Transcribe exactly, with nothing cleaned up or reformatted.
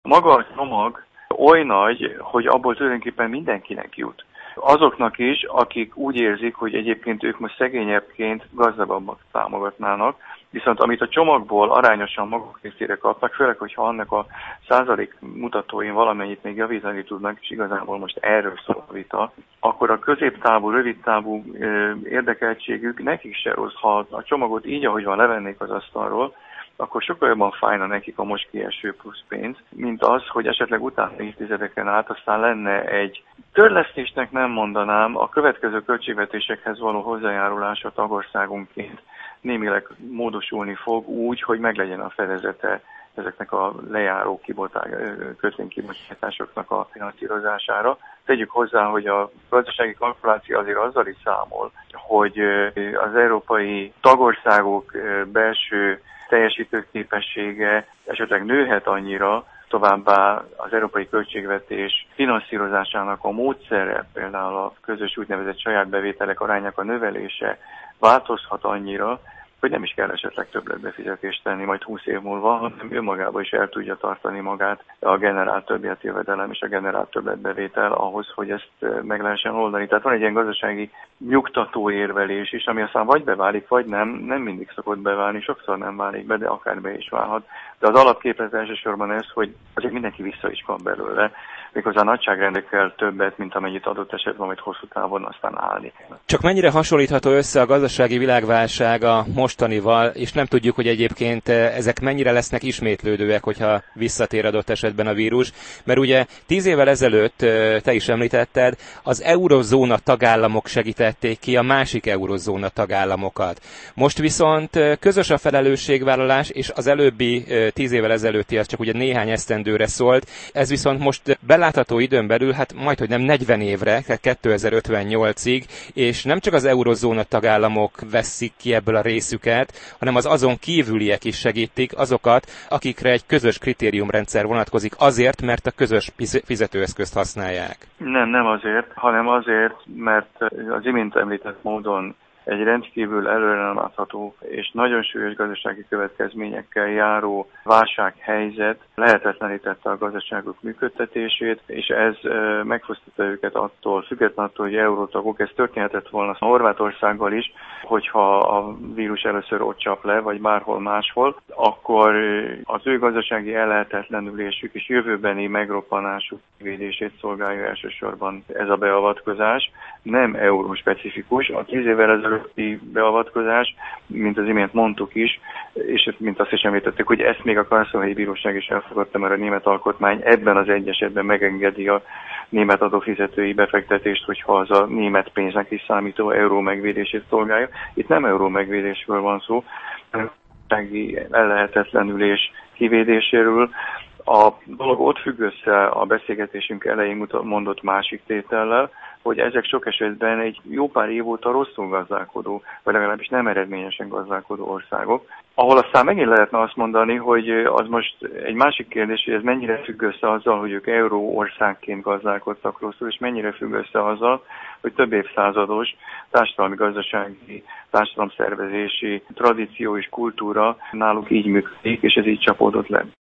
Maga a csomag oly nagy, hogy abból tulajdonképpen mindenkinek jut. Azoknak is, akik úgy érzik, hogy egyébként ők most szegényebbként gazdagabbak támogatnának, viszont amit a csomagból arányosan maguk részére kapnak, főleg, hogyha annak a százalék mutatóin valamennyit még javítani tudnak, és igazából most erről szól a vita, akkor a középtávú, rövidtávú érdekeltségük nekik se rossz, ha a csomagot így, ahogy van, levennék az asztalról, akkor sokkal jobban fájna nekik a most kieső plusz pénz, mint az, hogy esetleg utána évtizedeken át aztán lenne egy törlesztésnek nem mondanám, a következő költségvetésekhez való hozzájárulása tagországunként némileg módosulni fog úgy, hogy meglegyen a fedezete ezeknek a lejáró kötvénykibocsátásoknak a finanszírozásására. Tegyük hozzá, hogy a gazdasági kalkuláció azért azzal is számol, hogy az európai tagországok belső teljesítőképessége esetleg nőhet annyira, továbbá az európai költségvetés finanszírozásának a módszere, például a közös úgynevezett saját bevételek arányának a növelése változhat annyira, hogy nem is kell esetleg többletbefizetést tenni majd húsz év múlva, hanem önmagában is el tudja tartani magát a generált többletjövedelem és a generált többletbevétel ahhoz, hogy ezt meg lehessen oldani. Tehát van egy ilyen gazdasági nyugtató érvelés is, ami aztán vagy beválik, vagy nem, nem mindig szokott beválni, sokszor nem válik be, de akár be is válhat. De az alapképlet elsősorban ez, hogy azért mindenki vissza is kap belőle, méghozzá a nagyságrendekkel többet, mint amennyit adott esetben, amit hosszú távon aztán állni kell. Csak mennyire hasonlítható össze a gazdasági világválság a mostanival, és nem tudjuk, hogy egyébként ezek mennyire lesznek ismétlődőek, hogyha visszatér adott esetben a vírus, mert ugye tíz évvel ezelőtt, te is említetted, az eurozóna tagállamok segítették ki a másik eurozóna tagállamokat. Most viszont közös a felelősségvállalás, és az előbbi tíz évvel ezelőtti az csak ugye néhány esztendőre szólt, ez viszont most belátható időn belül, hát majdhogy nem negyven évre, kétezer-ötvennyolcig, és nem csak az eurozóna tagállamok veszik ki ebből a részüket, hanem az azon kívüliek is segítik azokat, akikre egy közös kritériumrendszer vonatkozik azért, mert a közös fizetőeszközt használják. Nem, nem azért, hanem azért, mert az imént említett módon egy rendkívül előre nem látható és nagyon súlyos gazdasági következményekkel járó válsághelyzet lehetetlenítette a gazdaságok működtetését, és ez megfosztotta őket attól, függetlenül attól, hogy eurótagok, ez történhetett volna Horvátországgal is, hogyha a vírus először ott csap le, vagy bárhol máshol, akkor az ő gazdasági ellehetetlenülésük és jövőbeni megroppanásuk védését szolgálja elsősorban ez a beavatkozás, nem euróspecifikus. A tíz évvel ezelőtti beavatkozás, mint az imént mondtuk is, és mint azt is említettük, hogy ezt még a Karlsruhei Bíróság is elfogadta, mert a német alkotmány ebben az egy esetben megengedi a német adófizetői befektetést, hogyha az a német pénznek is számító euró megvédését szolgálja. Itt nem euró megvédésről van szó, hanem ellehetetlenülés kivédéséről. A dolog ott függ össze a beszélgetésünk elején mondott másik tétellel, hogy ezek sok esetben egy jó pár év óta rosszul gazdálkodó, vagy legalábbis nem eredményesen gazdálkodó országok, ahol aztán megint lehetne azt mondani, hogy az most egy másik kérdés, hogy ez mennyire függ össze azzal, hogy ők euró országként gazdálkodtak rosszul, és mennyire függ össze azzal, hogy több évszázados társadalmi-gazdasági, társadalomszervezési tradíció és kultúra náluk így működik, és ez így csapódott le.